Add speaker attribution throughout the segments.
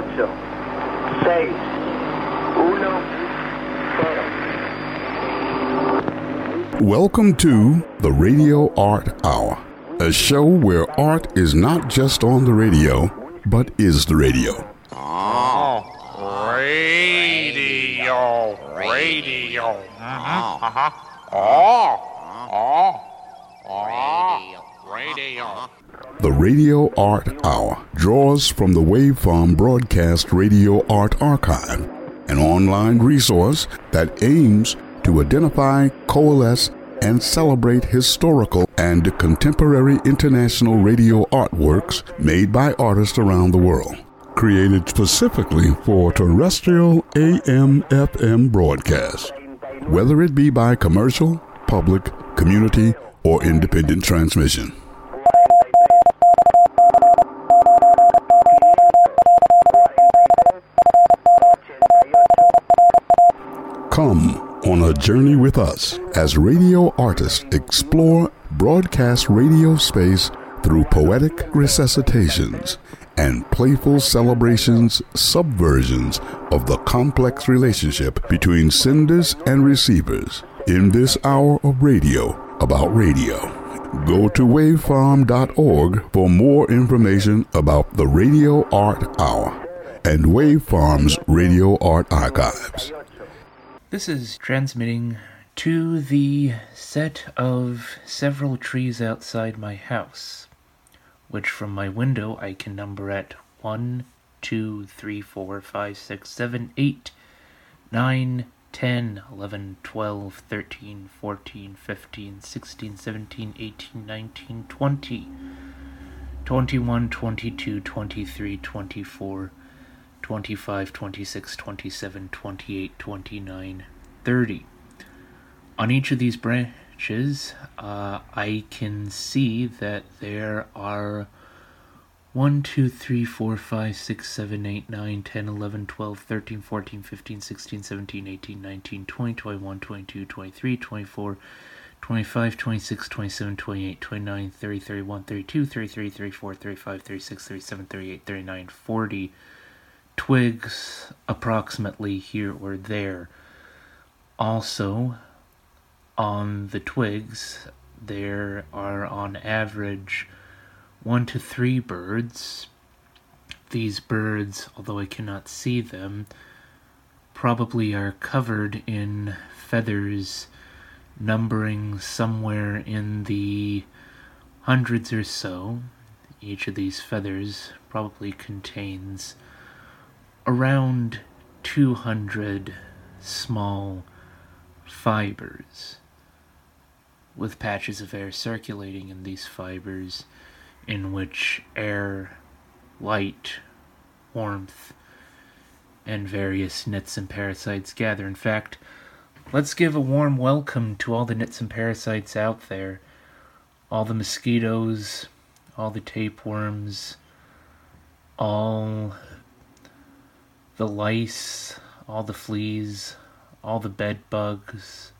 Speaker 1: ocho, seis, uno, cero.
Speaker 2: Welcome to the Radio Art Hour, a show where art is not just on the radio, but is the radio.
Speaker 3: Radio. Radio.
Speaker 2: The Radio Art Hour draws from the Waveform Broadcast Radio Art Archive, an online resource that aims to identify, coalesce, and celebrate historical and contemporary international radio artworks made by artists around the world. Created specifically for terrestrial AM/FM broadcast, whether it be by commercial, public, community, or independent transmission. Come on a journey with us as radio artists explore broadcast radio space through poetic resuscitations and playful celebrations, subversions of the complex relationship between senders and receivers in this hour of radio about radio. Go to wavefarm.org for more information about the Radio Art Hour and Wavefarm's Radio Art Archives.
Speaker 4: This is transmitting to the set of several trees outside my house, which from my window I can number at 1, 2, 3, 4, 5, 6, 7, 8, 9, 10, 11, 12, 13, 14, 15, 16, 17, 18, 19, 20, 21, 22, 23, 24, 25, 26, 27, 28, 29, 30. On each of these branches, I can see that there are 1, 2, 3, 4, 5, 6, 7, 8, 9, 10, 11, 12, 13, 14, 15, 16, 17, 18, 19, 20, 21, 22, 23, 24, 25, 26, 27, 28, 29, 30, 31, 32, 33, 34, 35, 36, 37, 38, 39, 40 twigs approximately here or there. Also, on the twigs, there are on average 1 to 3 birds. These birds, although I cannot see them, probably are covered in feathers numbering somewhere in the hundreds or so. Each of these feathers probably contains around 200 small fibers, with patches of air circulating in these fibers in which air, light, warmth, and various nits and parasites gather. In fact, let's give a warm welcome to all the nits and parasites out there, all the mosquitoes, all the tapeworms, all the lice, all the fleas, all the bed bugs,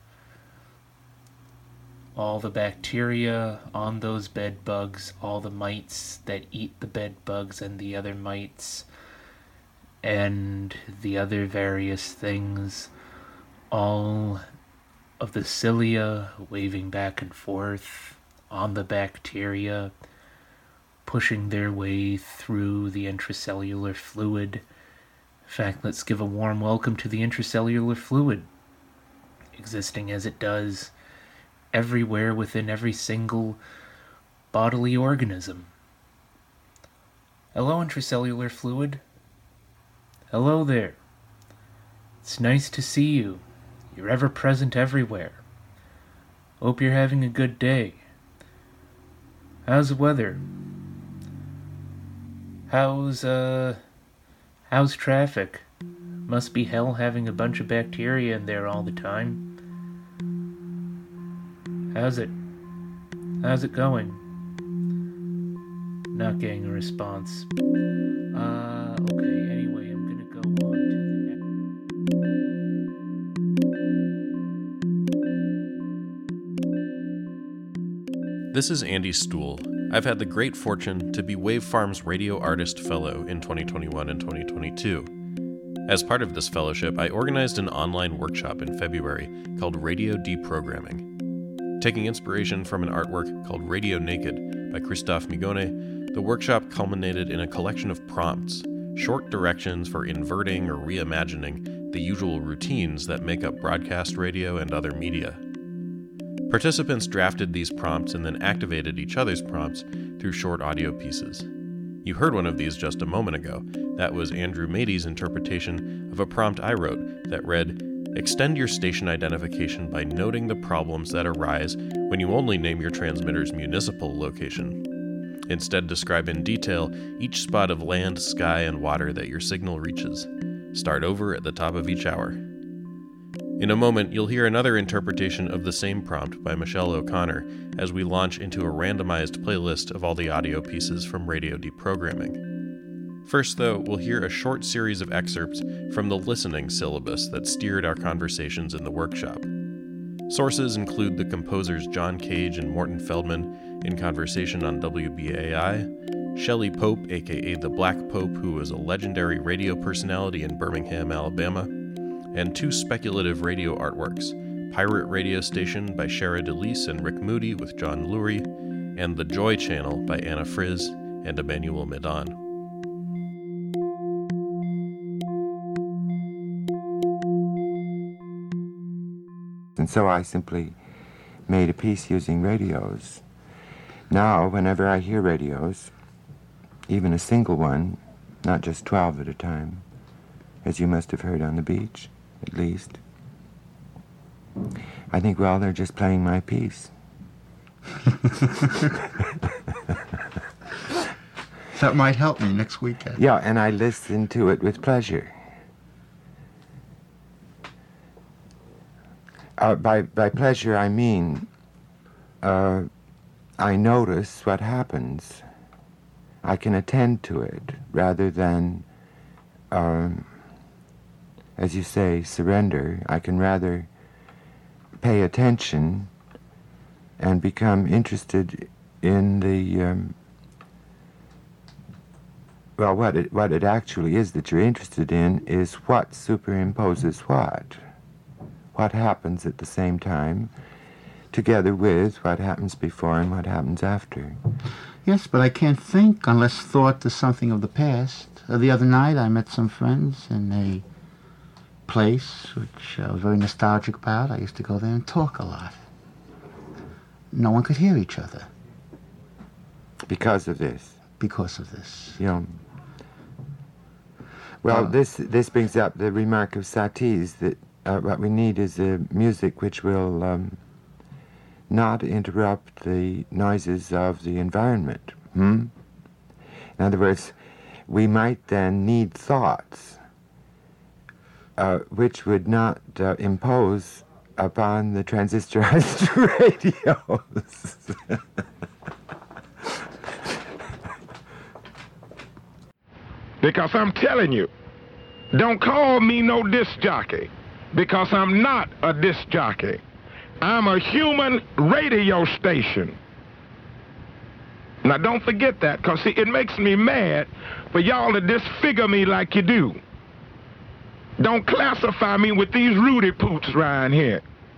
Speaker 4: all the bacteria on those bed bugs, all the mites that eat the bed bugs and the other mites, and the other various things, all of the cilia waving back and forth on the bacteria, pushing their way through the intracellular fluid. In fact, let's give a warm welcome to the intracellular fluid, existing as it does everywhere within every single bodily organism. Hello, intracellular fluid. Hello there. It's nice to see you. You're ever present everywhere. Hope you're having a good day. How's the weather? How's traffic? Must be hell having a bunch of bacteria in there all the time. How's it going? Not getting a response. Okay, anyway, I'm gonna go on to the next.
Speaker 5: This is Andy Stuhl. I've had the great fortune to be Wave Farm's Radio Artist Fellow in 2021 and 2022. As part of this fellowship, I organized an online workshop in February called Radio Deprogramming. Taking inspiration from an artwork called Radio Naked by Christophe Migone, the workshop culminated in a collection of prompts, short directions for inverting or reimagining the usual routines that make up broadcast radio and other media. Participants drafted these prompts and then activated each other's prompts through short audio pieces. You heard one of these just a moment ago. That was Andrew Mady's interpretation of a prompt I wrote that read, "Extend your station identification by noting the problems that arise when you only name your transmitter's municipal location. Instead, describe in detail each spot of land, sky, and water that your signal reaches. Start over at the top of each hour." In a moment, you'll hear another interpretation of the same prompt by Michelle O'Connor as we launch into a randomized playlist of all the audio pieces from Radio Deprogramming. First, though, we'll hear a short series of excerpts from the listening syllabus that steered our conversations in the workshop. Sources include the composers John Cage and Morton Feldman in conversation on WBAI, Shelley Pope, aka the Black Pope, who was a legendary radio personality in Birmingham, Alabama, and two speculative radio artworks, Pirate Radio Station by Shara DeLise and Rick Moody with John Lurie, and The Joy Channel by Anna Friz and Emmanuel Medan.
Speaker 6: And so I simply made a piece using radios. Now, whenever I hear radios, even a single one, not just 12 at a time, as you must have heard on the beach, at least, I think, well, they're just playing my piece.
Speaker 7: That might help me next weekend.
Speaker 6: Yeah, and I listen to it with pleasure. By pleasure, I mean I notice what happens. I can attend to it rather than, as you say, surrender. I can rather pay attention and become interested in the, well, what it actually is that you're interested in is what superimposes what. What happens at the same time, together with what happens before and what happens after.
Speaker 7: Yes, but I can't think unless thought is something of the past. The other night I met some friends in a place which I was very nostalgic about. I used to go there and talk a lot. No one could hear each other.
Speaker 6: Because of this?
Speaker 7: Because of this.
Speaker 6: You know, well, this brings up the remark of Satie's that what we need is a music which will not interrupt the noises of the environment. In other words, we might then need thoughts which would not impose upon the transistorized radios.
Speaker 8: Because I'm telling you, don't call me no disc jockey. Because I'm not a disc jockey. I'm a human radio station. Now don't forget that, because see, it makes me mad for y'all to disfigure me like you do. Don't classify me with these Rudy Poots around here.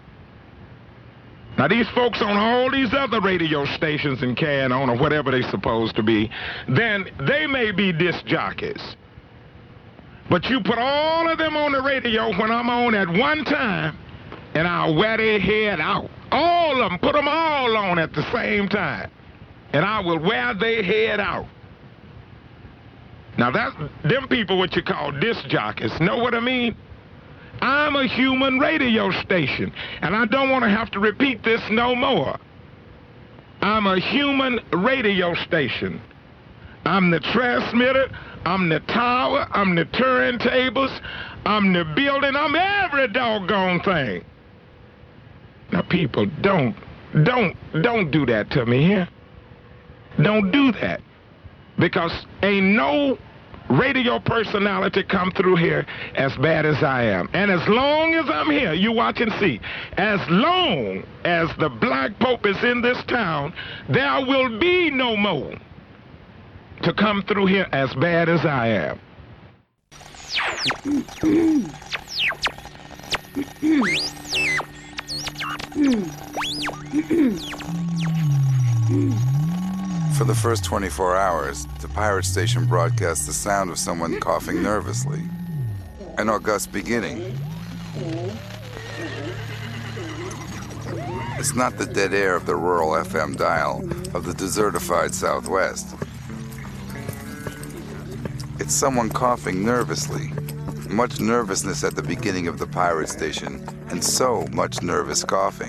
Speaker 8: Now these folks on all these other radio stations and carrying on or whatever they're supposed to be, then they may be disc jockeys. But you put all of them on the radio when I'm on at one time, and I'll wear their head out. All of them, put them all on at the same time, and I will wear their head out. Now that's them people what you call disc jockeys. Know what I mean? I'm a human radio station, and I don't want to have to repeat this no more. I'm a human radio station. I'm the transmitter, I'm the tower, I'm the turntables, I'm the building, I'm every doggone thing. Now people, don't do that to me here. Don't do that. Because ain't no radio personality come through here as bad as I am. And as long as I'm here, you watch and see, as long as the Black Pope is in this town, there will be no more to come through here as bad as I am.
Speaker 9: For the first 24 hours, the pirate station broadcasts the sound of someone coughing nervously. An august beginning. It's not the dead air of the rural FM dial of the desertified Southwest. It's someone coughing nervously. Much nervousness at the beginning of the pirate station, and so much nervous coughing.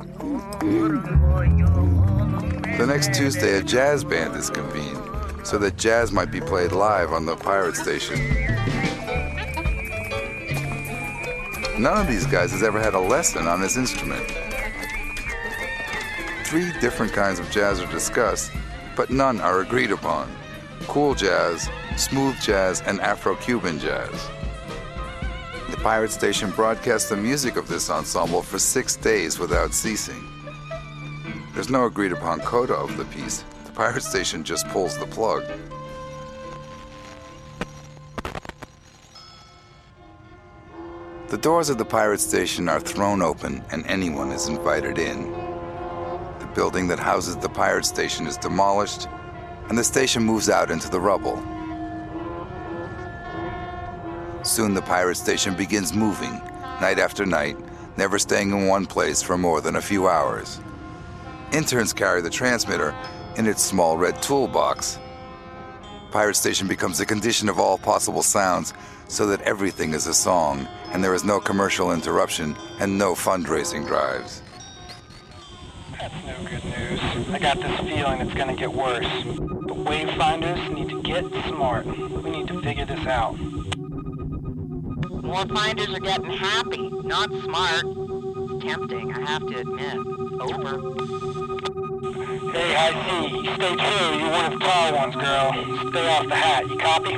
Speaker 9: The next Tuesday, a jazz band is convened, so that jazz might be played live on the pirate station. None of these guys has ever had a lesson on his instrument. 3 different kinds of jazz are discussed, but none are agreed upon. Cool jazz, smooth jazz, and Afro-Cuban jazz. The pirate station broadcasts the music of this ensemble for 6 days without ceasing. There's no agreed upon coda of the piece. The pirate station just pulls the plug. The doors of the pirate station are thrown open and anyone is invited in. The building that houses the pirate station is demolished and the station moves out into the rubble. Soon the pirate station begins moving, night after night, never staying in one place for more than a few hours. Interns carry the transmitter in its small red toolbox. Pirate station becomes the condition of all possible sounds so that everything is a song and there is no commercial interruption and no fundraising drives.
Speaker 10: That's no good news. I got this feeling it's going to get worse. The Wayfinders need to get smart. We need to figure this out.
Speaker 11: Wayfinders are getting happy, not smart. It's tempting, I have to admit. Over.
Speaker 10: Hey, I see. Stay true. You're one of the tall ones, girl. Stay off the hat. You copy?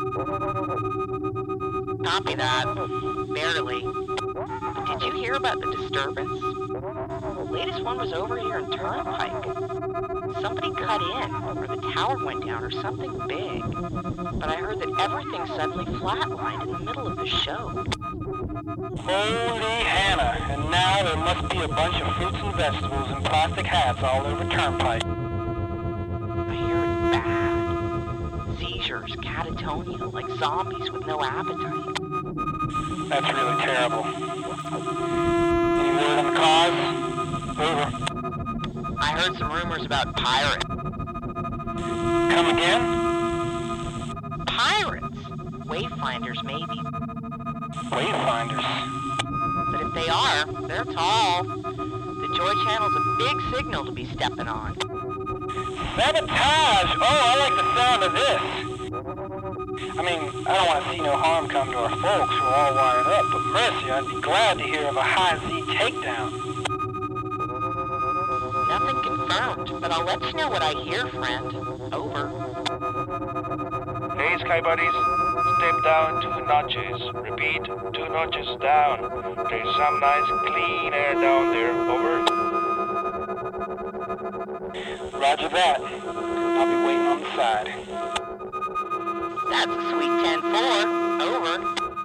Speaker 11: Copy that. Barely. Did you hear about the disturbance? The latest one was over here in Turnpike. Somebody cut in, or the tower went down, or something big. But I heard that everything suddenly flatlined in the middle of the show.
Speaker 10: Holy Hannah. And now there must be a bunch of fruits and vegetables and plastic hats all over Turnpike.
Speaker 11: I hear it's bad. Seizures, catatonia, like zombies with no appetite.
Speaker 10: That's really terrible. Any word on the cause? Over.
Speaker 11: I heard some rumors about pirates.
Speaker 10: Come again?
Speaker 11: Pirates? Wayfinders, maybe.
Speaker 10: Wayfinders?
Speaker 11: But if they are, they're tall. The Joy Channel's a big signal to be stepping on.
Speaker 10: Sabotage! Oh, I like the sound of this. I mean, I don't want to see no harm come to our folks. We're all wired up, but mercy, I'd be glad to hear of a high-Z takedown.
Speaker 11: Nothing confirmed, but I'll let you know what I hear, friend. Over.
Speaker 12: Hey, Sky Buddies. Step down 2 notches. Repeat, 2 notches down. There's some nice clean air down there. Over.
Speaker 10: Roger that. I'll be waiting on the side.
Speaker 11: That's a sweet 10-4. Over.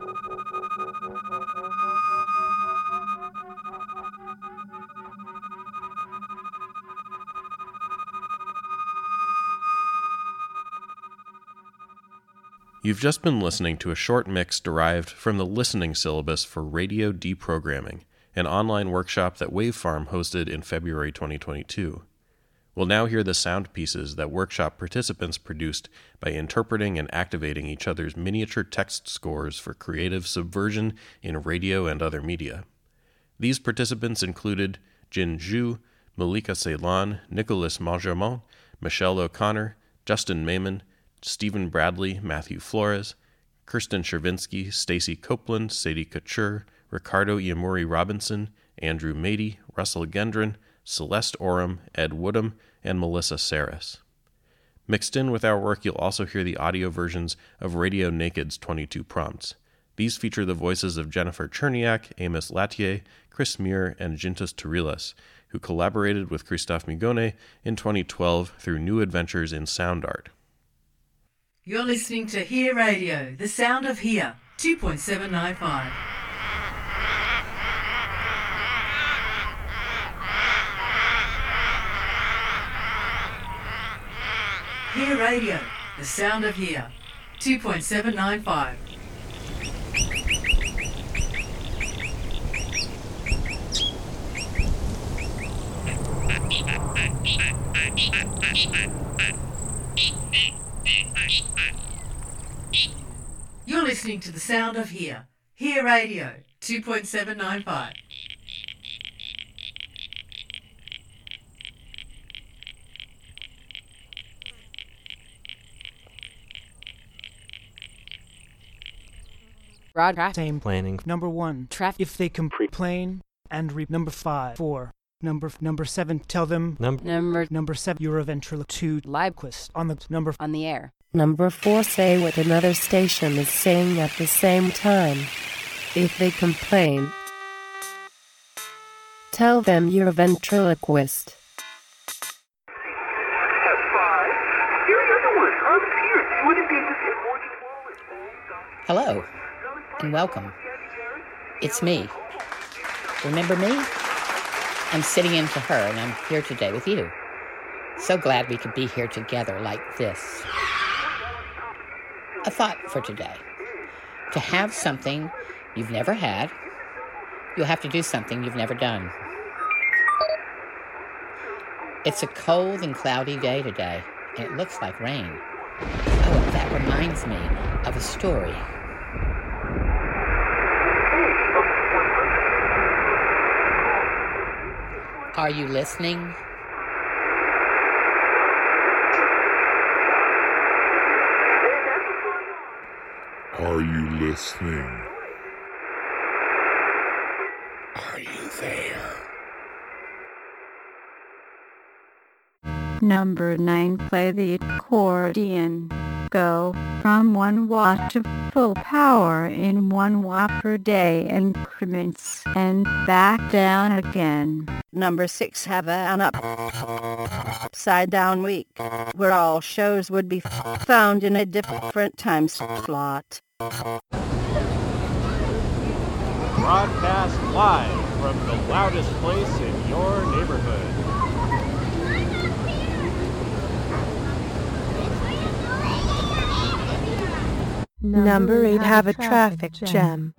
Speaker 5: You've just been listening to a short mix derived from the listening syllabus for radio deprogramming, an online workshop that Wavefarm hosted in February 2022. We'll now hear the sound pieces that workshop participants produced by interpreting and activating each other's miniature text scores for creative subversion in radio and other media. These participants included Jin Zhu, Malika Ceylon, Nicholas Mangermont, Michelle O'Connor, Justin Mayman, Stephen Bradley, Matthew Flores, Kirsten Chervinsky, Stacy Copeland, Sadie Couture, Ricardo Iamuri Robinson, Andrew Mady, Russell Gendron, Celeste Oram, Ed Woodham, and Melissa Saris. Mixed in with our work, you'll also hear the audio versions of Radio Naked's 22 Prompts. These feature the voices of Jennifer Cherniak, Amos Latier, Chris Muir, and Gintas Torilas, who collaborated with Christophe Migone in 2012 through New Adventures in Sound Art.
Speaker 13: You're listening to Here Radio, the sound of Here, 2.795. Here Radio, the sound of Here, 2.795. You're listening to the sound of Here. Here Radio, 2.795.
Speaker 14: Same planning. Number 1. Traffic. If they complain and number 5. 4. Number 7. Tell them. Number 7. Euroventriloquist. 2. Livequest. On the air.
Speaker 15: Number 4. Say what another station is saying at the same time. If they complain, tell them you're a ventriloquist.
Speaker 16: Hello, and welcome. It's me. Remember me? I'm sitting in for her, and I'm here today with you. So glad we could be here together like this. A thought for today. To have something you've never had, you'll have to do something you've never done. It's a cold and cloudy day today, and it looks like rain. Oh, that reminds me of a story. Are you listening?
Speaker 2: Are you listening?
Speaker 17: Are you there?
Speaker 18: Number 9. Play the accordion. Go from 1 watt to full power in 1 watt per day increments and back down again.
Speaker 19: Number 6. Have an upside down week where all shows would be found in a different time slot.
Speaker 20: Broadcast live from the loudest place in your neighborhood.
Speaker 18: Number 8. Have a traffic jam.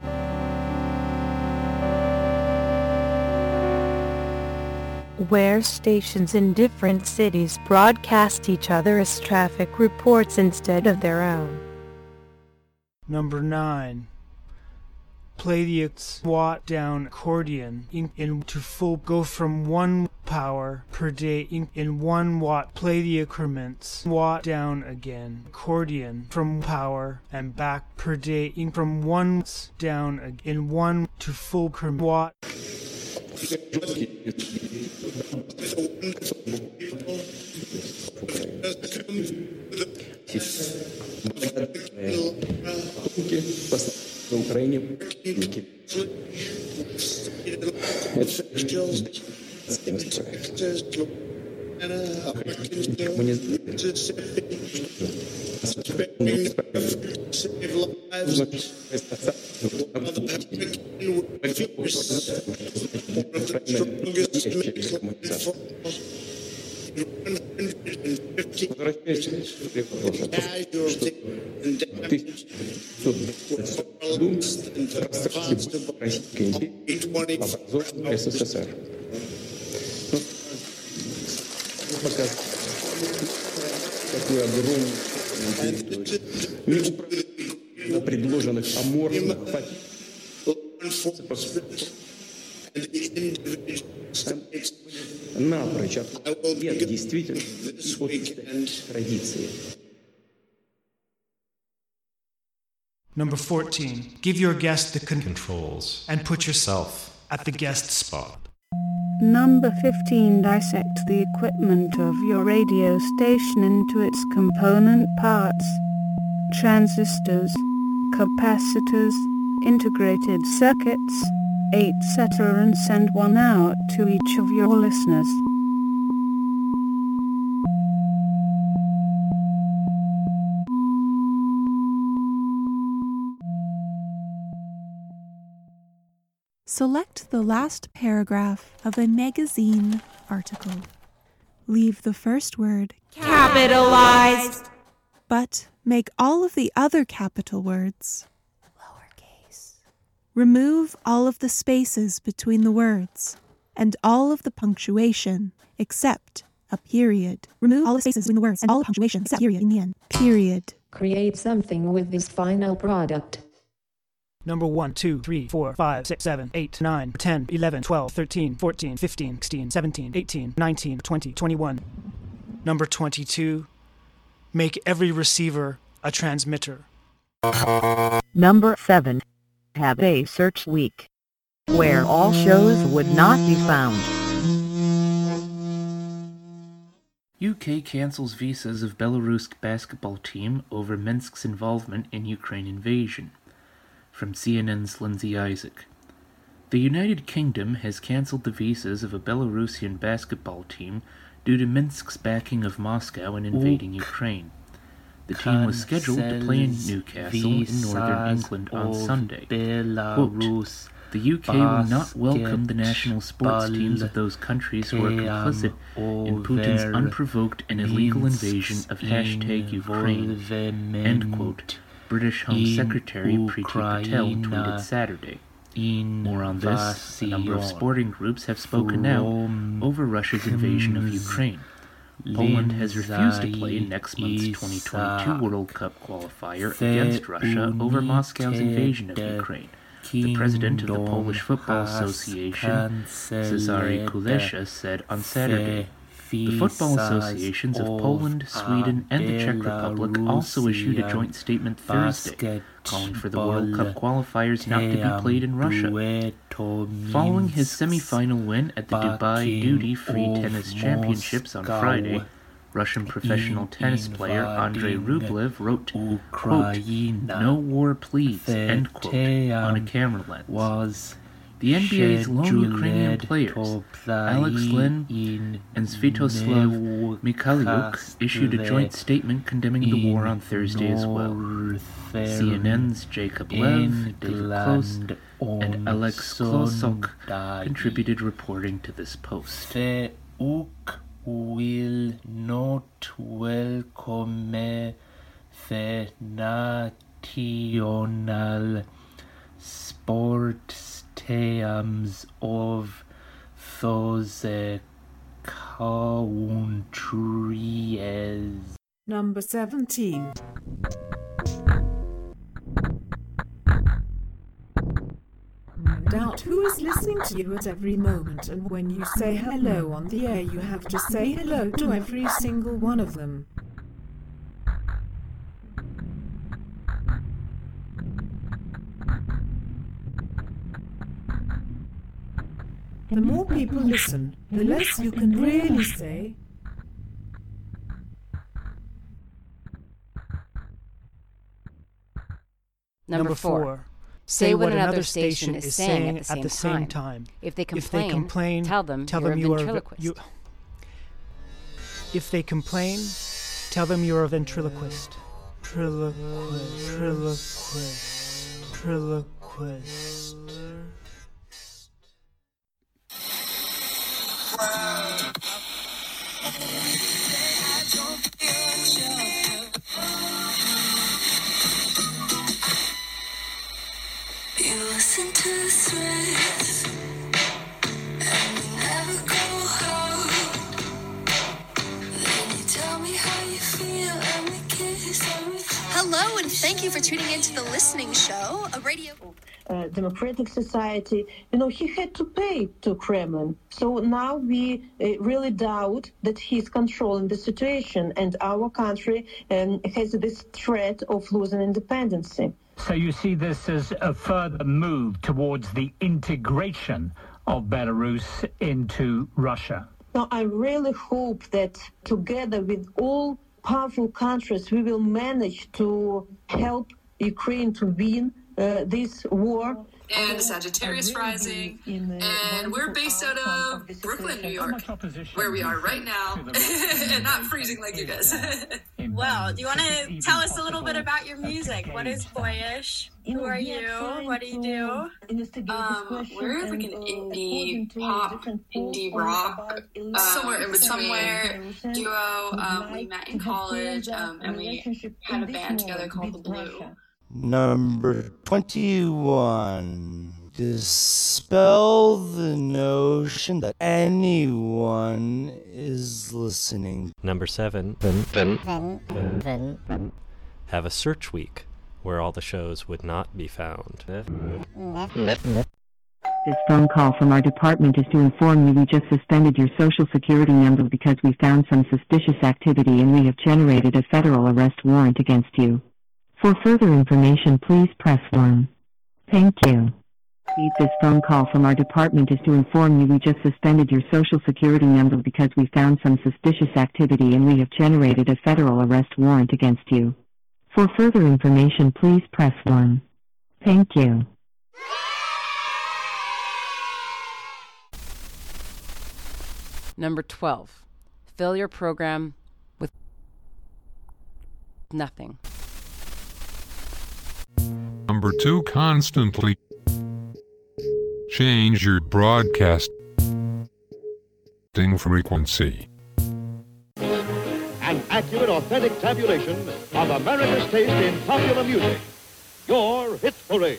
Speaker 18: Where stations in different cities broadcast each other as traffic reports instead of their own.
Speaker 14: Number 9. Play the watt down accordion into full. Go from 1 power per day in 1 watt. Play the increments. Watt down again. Accordion from power and back per day from 1 down in 1 to full watt.
Speaker 21: В Украине СССР. Такую огромную территорию предложенных аморфных напрочь ответ действительно от традиции.
Speaker 14: Number 14. Give your guest the controls and put yourself at the guest spot.
Speaker 18: Number 15. Dissect the equipment of your radio station into its component parts. Transistors, capacitors, integrated circuits, etc. and send one out to each of your listeners.
Speaker 1: Select the last paragraph of a magazine article. Leave the first word
Speaker 22: capitalized,
Speaker 1: but make all of the other capital words lowercase. Remove all of the spaces between the words and all of the punctuation except a period. Remove all the spaces between the words and all the punctuation except a period in the end. Period.
Speaker 22: Create something with this final product.
Speaker 14: Number 1, 2, 3, 4, 5, 6, 7, 8, 9, 10, 11, 12, 13, 14, 15, 16, 17, 18, 19, 20, 21. Number 22. Make every receiver a transmitter.
Speaker 23: Number 7. Have a search week where all shows would not be found.
Speaker 4: UK cancels visas of Belarus basketball team over Minsk's involvement in Ukraine invasion. From CNN's Lindsay Isaac. The United Kingdom has cancelled the visas of a Belarusian basketball team due to Minsk's backing of Moscow in invading Ukraine. The team was scheduled to play in Newcastle in northern England on Sunday. Quote, the UK will not welcome the national sports teams of those countries who are complicit in Putin's unprovoked and illegal invasion of #Ukraine. End quote. British Home Secretary Priti Patel tweeted Saturday. More on this, a number of sporting groups have spoken out over Russia's invasion of Ukraine. Poland has refused to play in next month's 2022 World Cup qualifier against Russia over Moscow's invasion of Ukraine. The president of the Polish Football Association, Cezary Kulesza, said on Saturday. The football associations of Poland, Sweden, and the Czech Republic also issued a joint statement Thursday, calling for the World Cup qualifiers not to be played in Russia. Following his semi-final win at the Dubai Duty-Free Tennis Championships on Friday, Russian professional tennis player Andrei Rublev wrote, quote, "No war please," end quote, on a camera lens. The NBA's lone Ukrainian players, Alex Lyn and Sviatoslav Mikhailyuk, issued a joint statement condemning the war on Thursday as well. CNN's Jacob Lev, David Close, and Alex Klosok contributed reporting to this post.
Speaker 24: The UK will not welcome the national sports teams of those countries.
Speaker 22: Number 17. Doubt who is listening to you at every moment, and when you say hello on the air, you have to say hello to every single one of them. The more people listen, the less you can really say.
Speaker 14: Number 4. Say what another station is saying at the same time.
Speaker 22: If they complain, tell them
Speaker 14: you are a ventriloquist. If they complain, tell them you're a ventriloquist. Ventriloquist.
Speaker 22: You listen to the threads and you never go home. Then you tell me how you feel and we kiss and we
Speaker 25: Hello and thank you for tuning into The Listening Show, a radio...
Speaker 26: Democratic Society, he had to pay to Kremlin. So now we really doubt that he's controlling the situation and our country has this threat of losing independence.
Speaker 27: So you see this as a further move towards the integration
Speaker 3: of Belarus into Russia.
Speaker 26: Now, I really hope that together with all powerful countries, we will manage to help Ukraine to win this war.
Speaker 6: And Sagittarius rising, and we're based out of Brooklyn, New York, where we are right now, and not freezing like you guys.
Speaker 7: Well, do you want to tell us a little bit about your music? What is Boyish? Who are you? What do you do?
Speaker 6: We're like an indie pop, indie rock, somewhere in between. Somewhere duo. We met in college, and we had a band together called The Blue.
Speaker 8: Number 21. Dispel the notion that anyone is listening.
Speaker 9: Number 7. Have a search week where all the shows would not be found.
Speaker 12: This phone call from our department is to inform you we just suspended your social security number because we found some suspicious activity and we have generated a federal arrest warrant against you. For further information, please press 1. Thank you. This phone call from our department is to inform you we just suspended your social security number because we found some suspicious activity and we have generated a federal arrest warrant against you. For further information, please press 1. Thank you.
Speaker 27: Number 12. Fill your program with nothing.
Speaker 28: Number 2. Constantly change your broadcasting frequency.
Speaker 20: An accurate, authentic tabulation of America's taste in popular music. Your Hit Parade.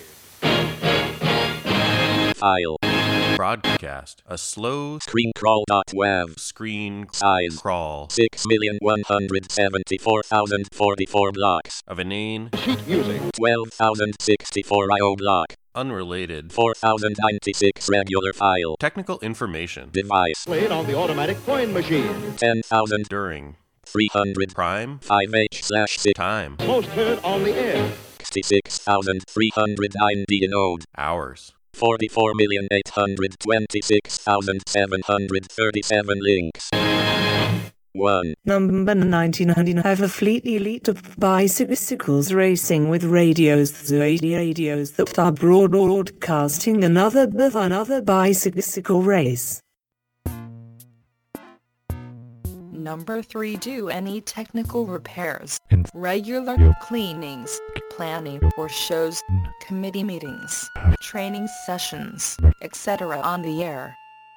Speaker 5: File. Broadcast. A slow
Speaker 29: screencrawl.wav.
Speaker 5: Screen
Speaker 29: size.
Speaker 5: Crawl.
Speaker 29: 6,174,044 blocks.
Speaker 5: Of inane.
Speaker 20: Sheet music.
Speaker 29: 12,064 IO block.
Speaker 5: Unrelated.
Speaker 29: 4,096 regular file.
Speaker 5: Technical information.
Speaker 29: Device.
Speaker 20: Played on the automatic coin machine.
Speaker 29: 10,000.
Speaker 5: During.
Speaker 29: 300.
Speaker 5: Prime.
Speaker 29: 5H/6.
Speaker 5: Time.
Speaker 20: Most heard on the air.
Speaker 29: 66,390 node.
Speaker 5: Hours.
Speaker 29: 44,826,737 links. 1.
Speaker 30: Number 1999. Have a fleet elite of bicycles racing with radios that are broadcasting another bicycle race.
Speaker 31: Number 3. Do any technical repairs, regular cleanings, planning for shows, committee meetings, training sessions, etc. on the air.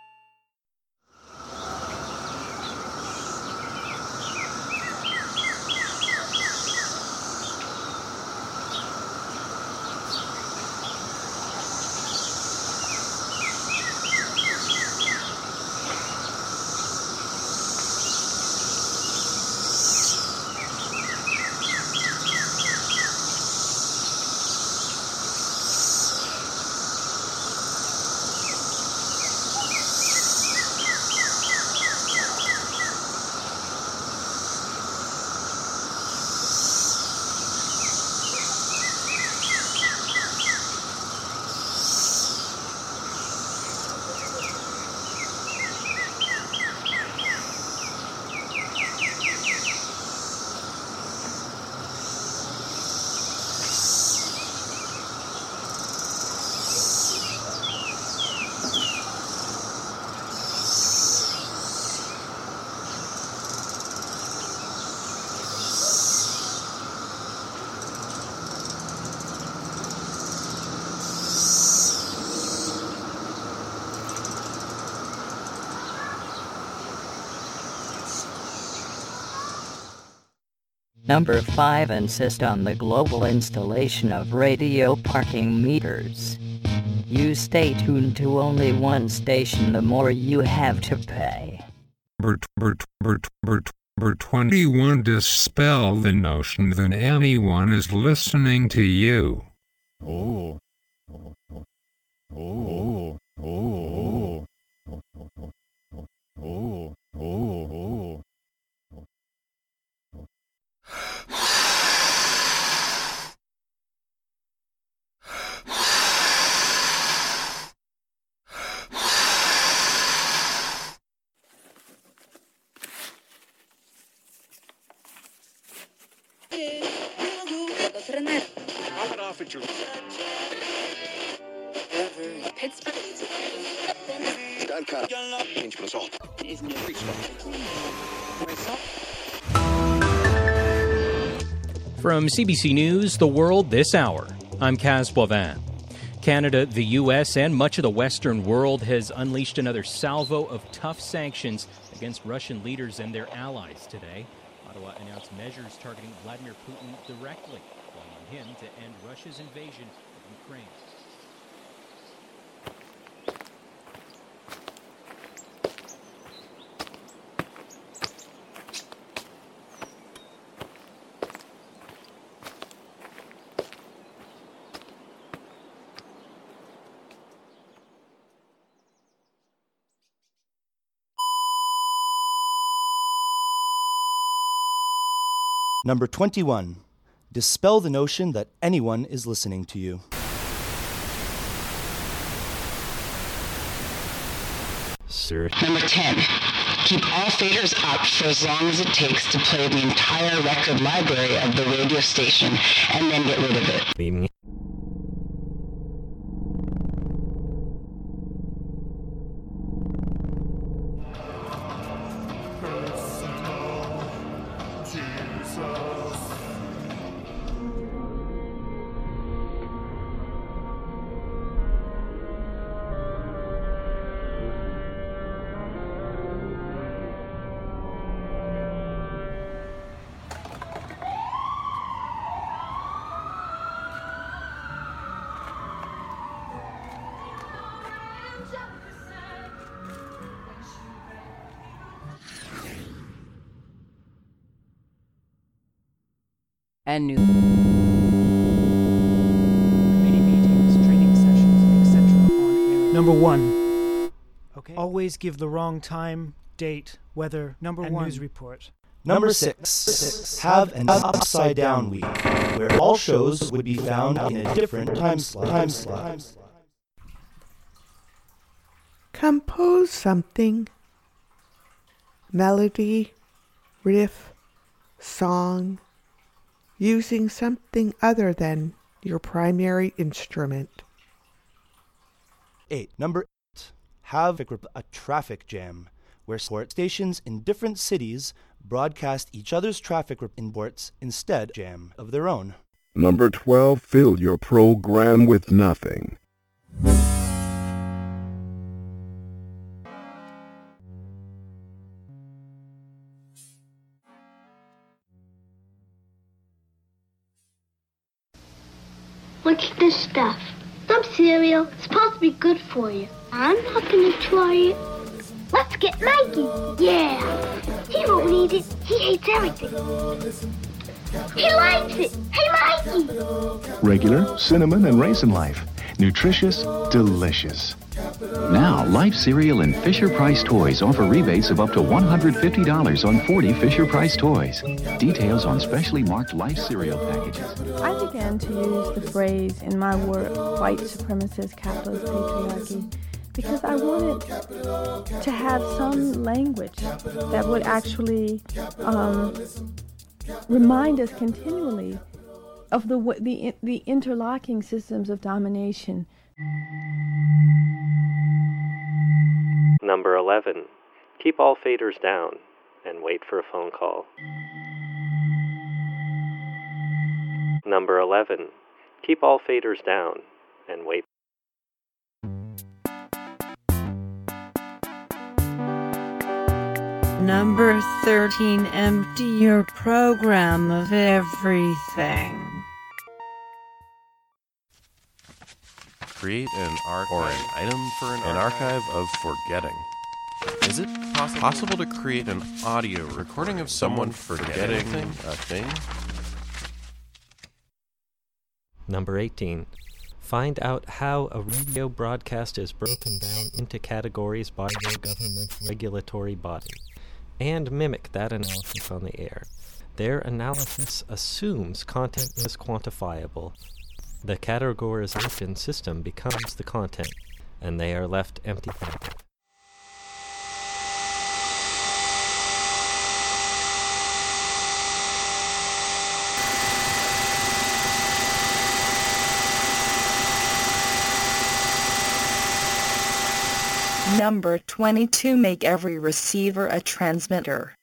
Speaker 23: Number 5. Insist on the global installation of radio parking meters. You stay tuned to only one station, the more you have to pay.
Speaker 28: Number 21. Dispel the notion that anyone is listening to you.
Speaker 20: Oh.
Speaker 22: Knock it off at your...
Speaker 6: Pittsburgh.
Speaker 1: From CBC News, The World This Hour, I'm Kaz Boivin. Canada, the U.S., and much of the Western world has unleashed another salvo of tough sanctions against Russian leaders and their allies today. Ottawa announced measures targeting Vladimir Putin directly, calling on him to end Russia's invasion of Ukraine.
Speaker 8: Number 21. Dispel the notion that anyone is listening to you.
Speaker 9: Sir.
Speaker 2: Number 10. Keep all faders up for as long as it takes to play the entire record library of the radio station and then get rid of it.
Speaker 27: And new committee meetings, training sessions, etc. on air.
Speaker 14: Number 1. Okay. Always give the wrong time, date, weather, and news report.
Speaker 8: Number 6. Have an upside down week, where all shows would be found in a different time slot.
Speaker 10: Compose something. Melody, riff, song, using something other than your primary instrument.
Speaker 8: 8. Number 8. Have a traffic jam, where sport stations in different cities broadcast each other's traffic reports instead of their own.
Speaker 11: Number 12. Fill your program with nothing.
Speaker 13: What's this stuff? Some cereal. It's supposed to be good for you. I'm not gonna try it. Let's get Mikey. Yeah. He won't eat it. He hates everything. He likes it. Hey, Mikey.
Speaker 15: Regular, cinnamon, and raisin Life. Nutritious, delicious. Now, Life Cereal and Fisher-Price Toys offer rebates of up to $150 on 40 Fisher-Price toys. Details on specially marked Life Cereal packages.
Speaker 16: I began to use the phrase in my work, white supremacist capitalist patriarchy, because I wanted to have some language that would actually remind us continually of the interlocking systems of domination.
Speaker 9: Number 11. Keep all faders down and wait for a phone call. Number 11. Keep all faders down and wait.
Speaker 30: Number 13. Empty your program of everything.
Speaker 5: Create an archive or an item for an archive of forgetting. Is it possible to create an audio recording of someone forgetting a thing?
Speaker 9: Number 18. Find out how a radio broadcast is broken down into categories by your government regulatory body, and mimic that analysis on the air. Their analysis assumes content is quantifiable. The categorization system becomes the content, and they are left empty-handed.
Speaker 31: Number 22. Make every receiver a transmitter.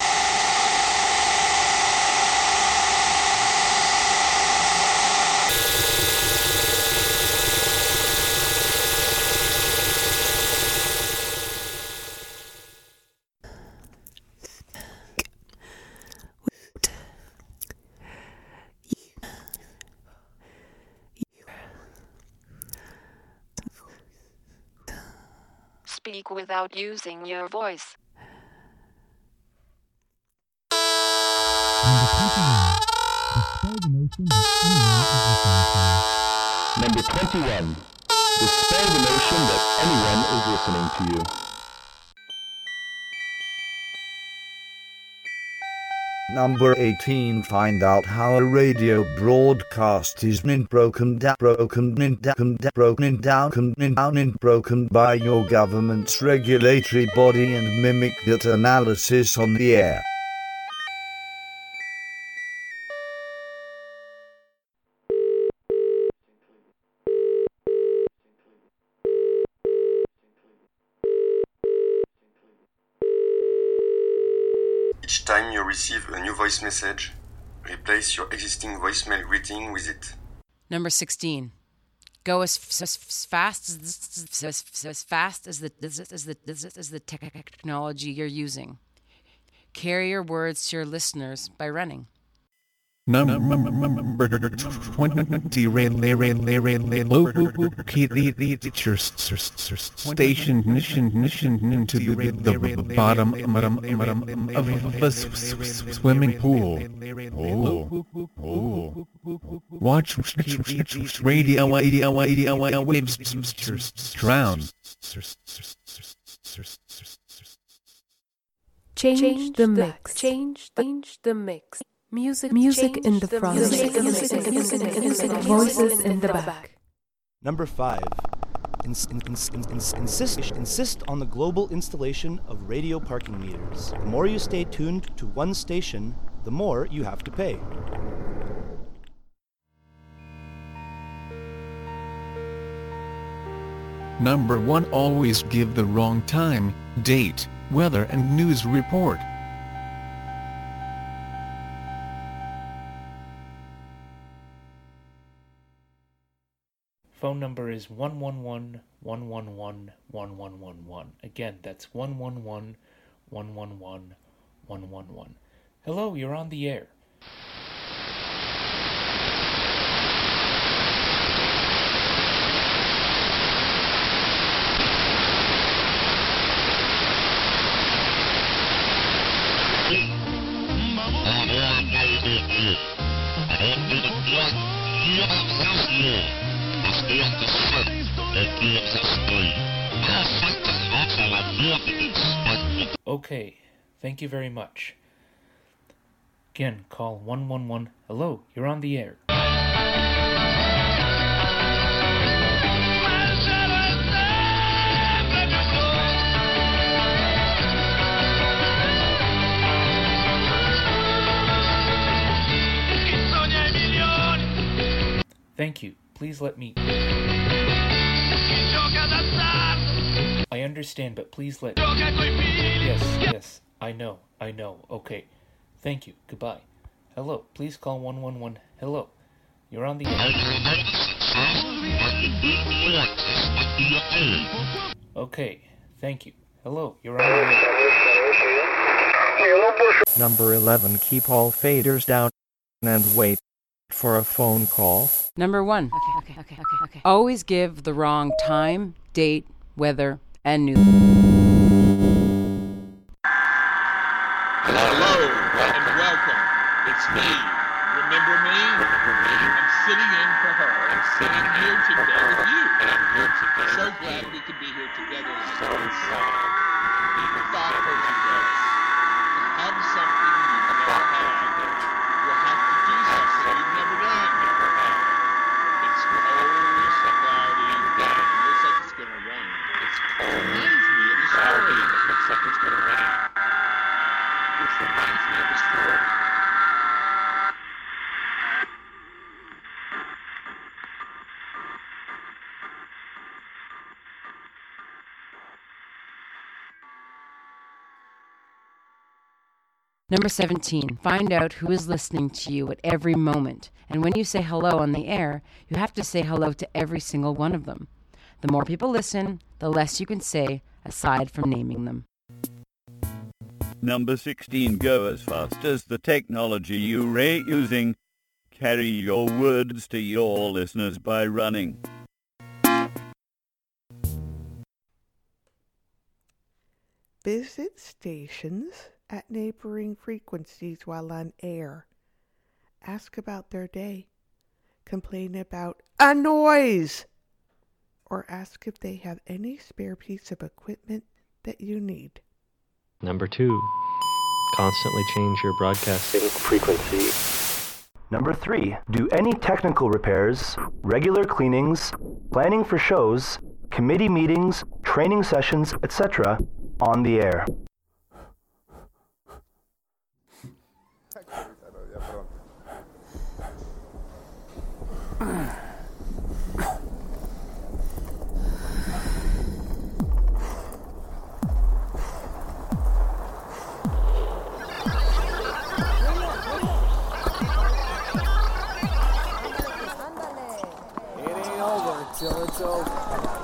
Speaker 3: Speak without using your voice.
Speaker 4: Number 21. Dispel the notion that anyone is listening to you.
Speaker 7: Number 18. Find out how a radio broadcast is broken down by your government's regulatory body and mimic that analysis on the air.
Speaker 12: Each time you receive a new voice message, replace your existing voicemail greeting with it.
Speaker 17: Number 16. Go as fast as the technology you're using. Carry your words to your listeners by running.
Speaker 28: Number 20. Locate your station mission to the bottom of a swimming pool. Watch radio waves drown.
Speaker 18: Change the mix. Change the mix. Music in the front. Voices in the back.
Speaker 8: Number 5. Insist on the global installation of radio parking meters. The more you stay tuned to one station, the more you have to pay.
Speaker 28: Number 1. Always give the wrong time, date, weather and news report.
Speaker 19: Phone number is 111-111-1111. Again, that's 111-111-111. Hello, you're on the air. Okay, thank you very much. Again, call 111. Hello, you're on the air. Thank you. Please let me... I understand, but please let me... Yes, I know. Okay. Thank you. Goodbye. Hello, please call 111. Hello. You're on the air. Okay. Thank you. Hello, you're on the air.
Speaker 9: Number 11. Keep all faders down and wait for a phone call.
Speaker 17: Number 1. Okay. Always give the wrong time, date, weather, and news.
Speaker 21: Hello and welcome. It's me. Remember me? I'm sitting in for her. And I'm here today with you. So glad we could be here together. Thoughtful together. To have something you've never had. You'll have to do something you've never done. It's cold, it's cloudy, it looks like it's gonna rain. It reminds me of the story. It looks like it's gonna rain. Which reminds me of the story.
Speaker 17: Number 17, find out who is listening to you at every moment. And when you say hello on the air, you have to say hello to every single one of them. The more people listen, the less you can say, aside from naming them.
Speaker 1: Number 16, go as fast as the technology you're using. Carry your words to your listeners by running.
Speaker 10: Visit stations at neighboring frequencies while on air. Ask about their day. Complain about a noise. Or ask if they have any spare piece of equipment that you need.
Speaker 9: Number 2, constantly change your broadcasting frequency.
Speaker 8: Number 3, do any technical repairs, regular cleanings, planning for shows, committee meetings, training sessions, etc. on the air.
Speaker 2: Till it's over.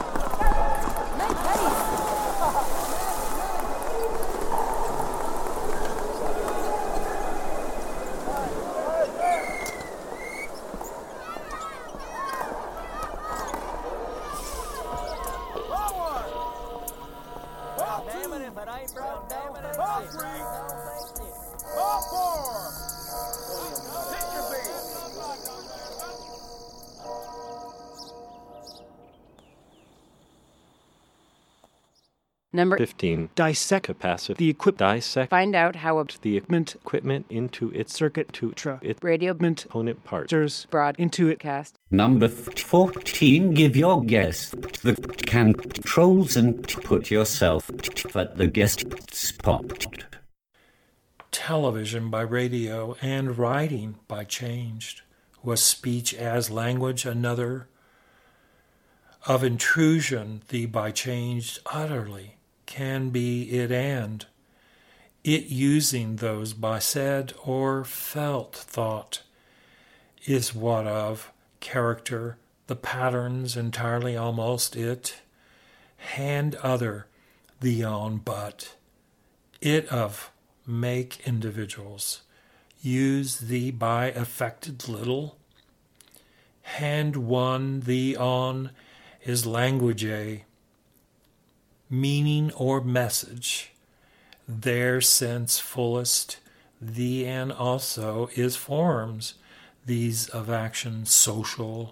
Speaker 17: Number
Speaker 9: 15.
Speaker 14: Dissect
Speaker 9: capacitive
Speaker 14: the equipment.
Speaker 9: Dissect.
Speaker 17: Find out how
Speaker 9: the equipment into its
Speaker 14: circuit
Speaker 9: to
Speaker 14: its
Speaker 17: radio
Speaker 9: component parts.
Speaker 17: Broad
Speaker 14: into it
Speaker 17: cast.
Speaker 6: Number 14. Give your guest the controls and put yourself at the guest spot.
Speaker 20: Television by radio and writing by changed. Was speech as language another? Of intrusion the by changed utterly can be it and it using those by said or felt thought is what of character the patterns entirely almost it hand other the on but it of make individuals use the by affected little hand one the on is language a meaning or message, their sense fullest, the and also is forms, these of action social,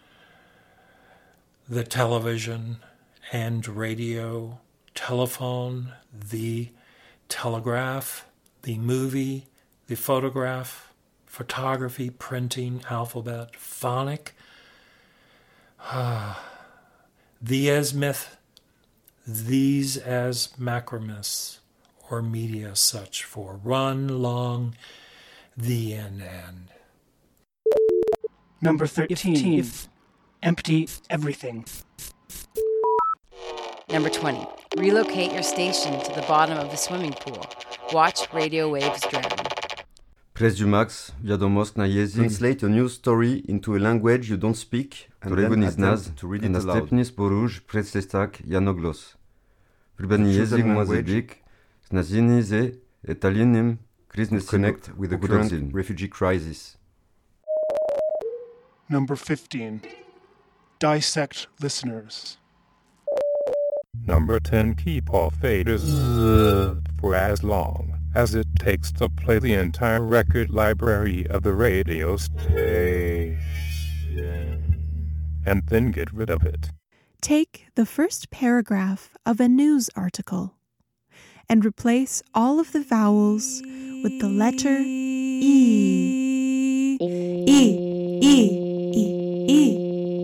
Speaker 20: the television and radio, telephone, the telegraph, the movie, the photograph, photography, printing, alphabet, phonic, the as myth, these as macromis, or media such for run, long, the end.
Speaker 14: Number 13. Empty everything.
Speaker 17: Number 20. Relocate your station to the bottom of the swimming pool. Watch radio waves drown.
Speaker 22: Presumax, wiadomość na język. Translate a news story into a language you don't speak, którego nie znasz, a następnie spróbuj przeczytać jednogłos. Wybrany język może być znaczony ze italienem kryzysem connect with the current refugee crisis.
Speaker 14: Number 15. Dissect listeners.
Speaker 11: Number 10. Keep all faders for as long as it takes to play the entire record library of the radio station, and then get rid of it.
Speaker 23: Take the first paragraph of a news article and replace all of the vowels with the letter E. E. E. E. E.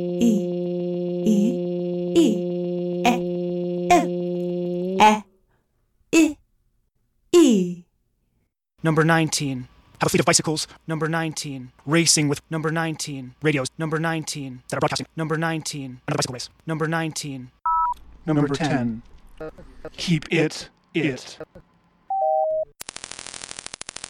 Speaker 14: Number 19. Have a fleet of bicycles. Number 19. Racing with. Number 19. Radios. Number 19. That are broadcasting. Number 19. Another bicycle race. Number 19. Number 10. Keep it.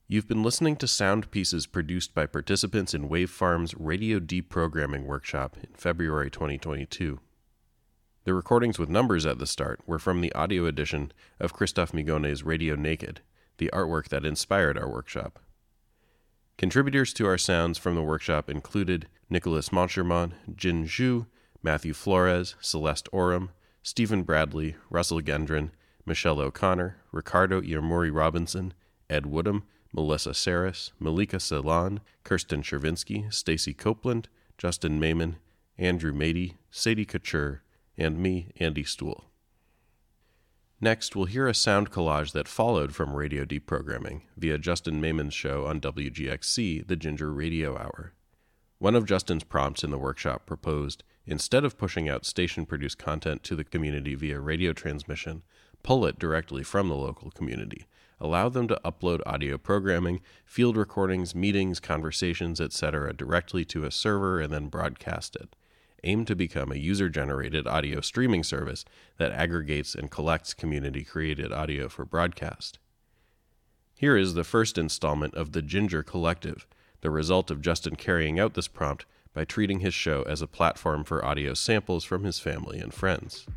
Speaker 5: You've been listening to sound pieces produced by participants in Wavefarm's Radio Deprogramming Workshop in February 2022. The recordings with numbers at the start were from the audio edition of Christophe Migonet's Radio Naked, the artwork that inspired our workshop. Contributors to our sounds from the workshop included Nicholas Monchermont, Jin Zhu, Matthew Flores, Celeste Oram, Stephen Bradley, Russell Gendron, Michelle O'Connor, Ricardo Iamuri Robinson, Ed Woodham, Melissa Saris, Malika Ceylon, Kirsten Chervinsky, Stacy Copeland, Justin Mayman, Andrew Mady, Sadie Couture, and me, Andy Stool. Next, we'll hear a sound collage that followed from Radio Deprogramming via Justin Mayman's show on WGXC, the Ginger Radio Hour. One of Justin's prompts in the workshop proposed, instead of pushing out station-produced content to the community via radio transmission, pull it directly from the local community. Allow them to upload audio programming, field recordings, meetings, conversations, etc. directly to a server and then broadcast it. Aim to become a user-generated audio streaming service that aggregates and collects community-created audio for broadcast. Here is the first installment of the Ginger Collective, the result of Justin carrying out this prompt by treating his show as a platform for audio samples from his family and friends.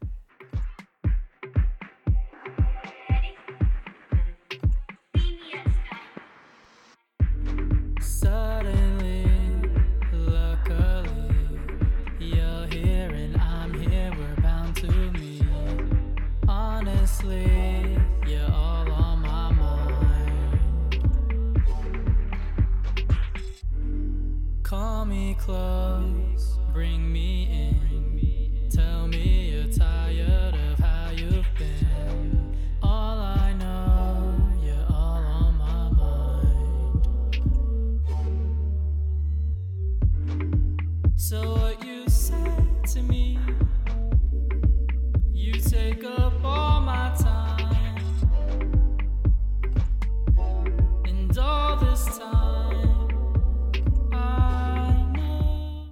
Speaker 13: You're all on my mind. Call me close, bring me in. Tell me you're tired of how you've been. All I know, you're all on my mind. So what you said to me, you take up all my time, and all this time I know.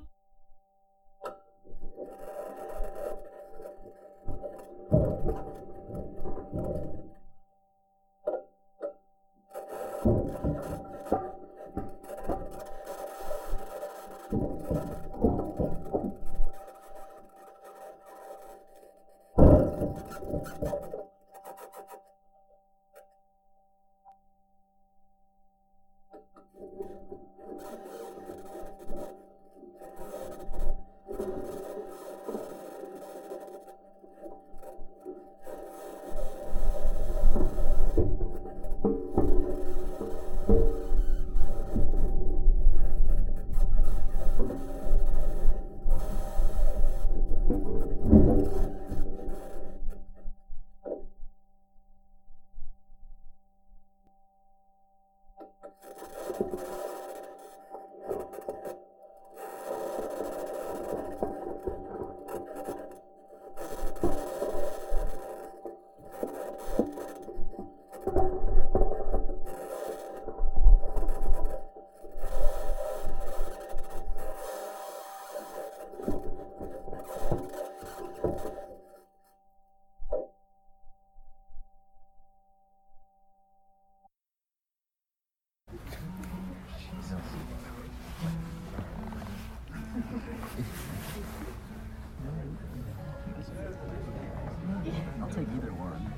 Speaker 15: I'll take either one.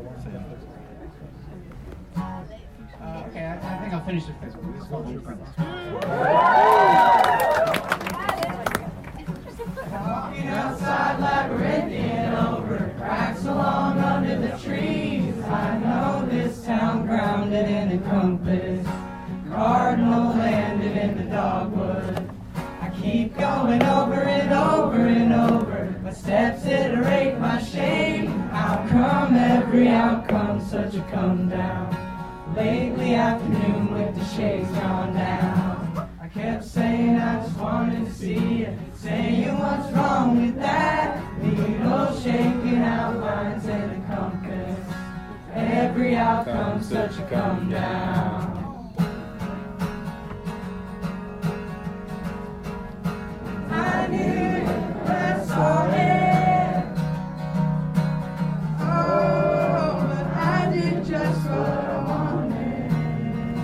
Speaker 16: Okay, I think I'll finish this one. Walking outside labyrinthian over cracks along under the trees. I know this town grounded in a compass, cardinal landed in the dogwood. I keep going over and over and over. My steps iterate my shame. How come every outcome such a come down? Lately afternoon with the shades drawn down. I kept saying I just wanted to see you, saying what's wrong with that? Needle shaking outlines and a compass. Every outcome such a come down. I knew it, I saw it. Oh, but I did just what I wanted.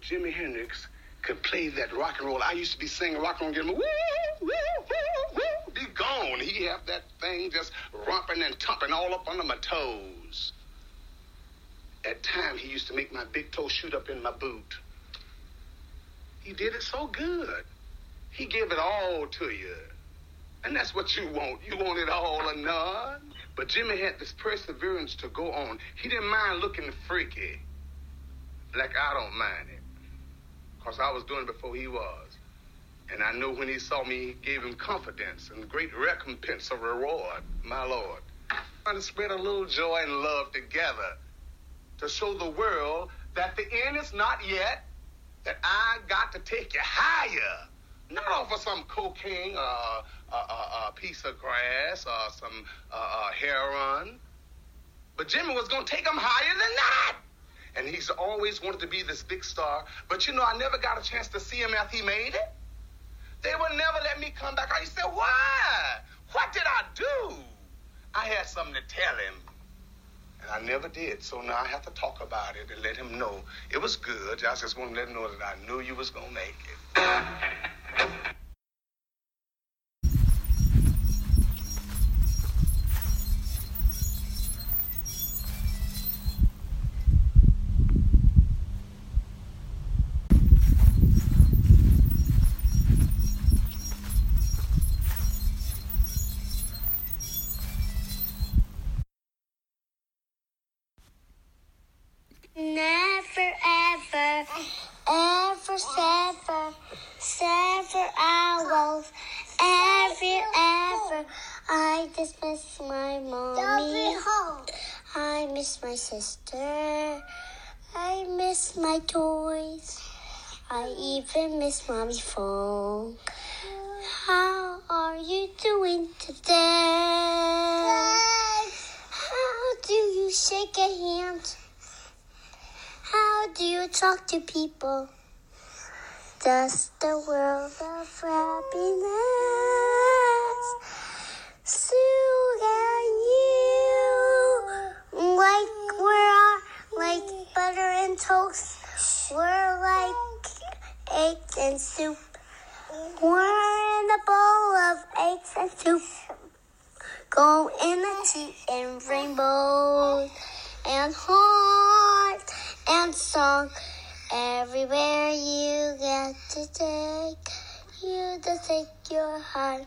Speaker 3: Jimi Hendrix could play that rock and roll. I used to be singing rock and roll, getting woo, woo, woo, woo, be gone. He have that thing just romping and tumping all up under my toes. At times, he used to make my big toe shoot up in my boot. He did it so good. He gave it all to you. And that's what you want. You want it all or none. But Jimmy had this perseverance to go on. He didn't mind looking freaky. Like I don't mind it. Because I was doing it before he was. And I know when he saw me, he gave him confidence and great recompense of reward, my Lord. Trying to spread a little joy and love together to show the world that the end is not yet, that I got to take you higher. Not off of some cocaine, a piece of grass, or some heroin. But Jimmy was going to take him higher than that. And he's always wanted to be this big star. But you know, I never got a chance to see him after he made it. They would never let me come back. I said, why? What did I do? I had something to tell him. And I never did. So now I have to talk about it and let him know it was good. I just want to let him know that I knew you was going to make it.
Speaker 4: Never, ever, ever, sever owls, ever, I just miss my mommy. I miss my sister. I miss my toys. I even miss mommy's phone. How are you doing today? How do you shake a hand? How do you talk to people? Does the world of happiness suit you? Like like butter and toast. We're like eggs and soup. We're in a bowl of eggs and soup. Go in the tea and rainbows and heart and song. Everywhere you get to take, you just take your heart.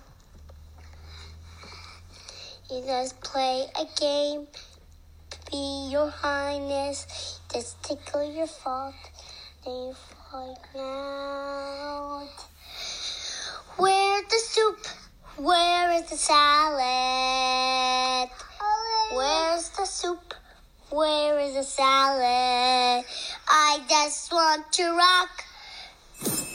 Speaker 4: You just play a game, be your highness, just tickle your fault, then you fall out. Where's the soup? Where is the salad? Where's the soup? Where is the salad? I just want to rock.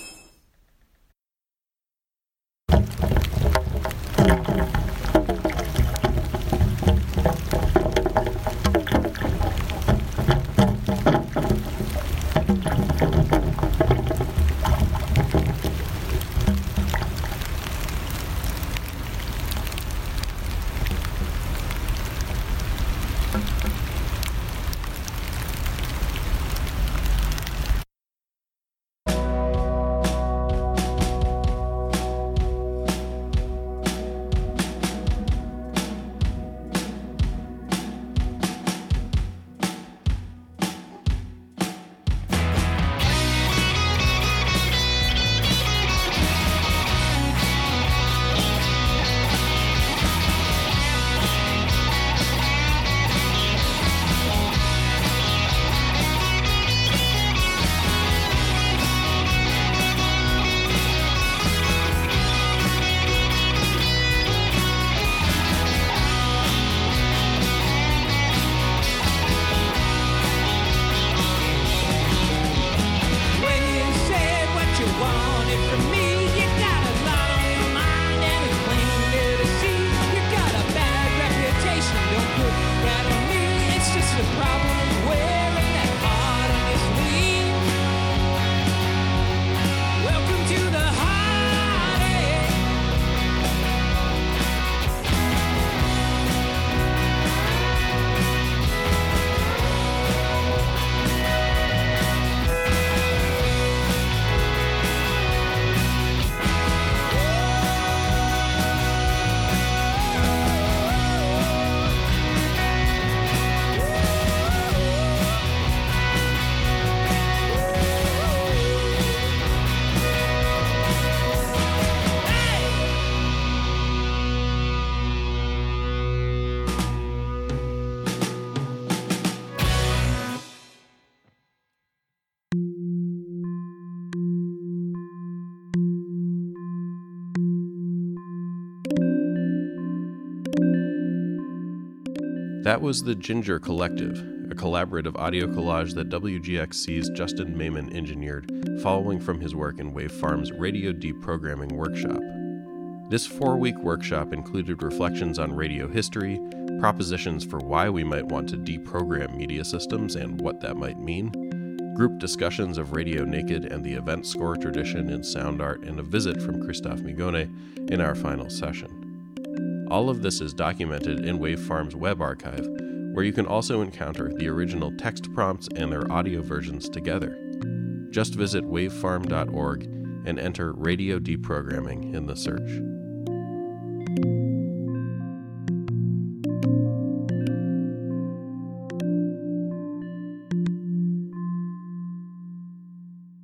Speaker 5: That was the Ginger Collective, a collaborative audio collage that WGXC's Justin Mayman engineered, following from his work in Wave Farm's Radio Deprogramming Workshop. This 4-week workshop included reflections on radio history, propositions for why we might want to deprogram media systems and what that might mean, group discussions of Radio Naked and the event score tradition in sound art, and a visit from Christophe Migone in our final session. All of this is documented in Wave Farm's web archive, where you can also encounter the original text prompts and their audio versions together. Just visit wavefarm.org and enter Radio Deprogramming in the search.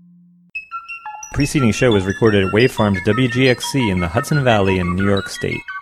Speaker 7: The preceding show was recorded at Wave Farm's WGXC in the Hudson Valley in New York State.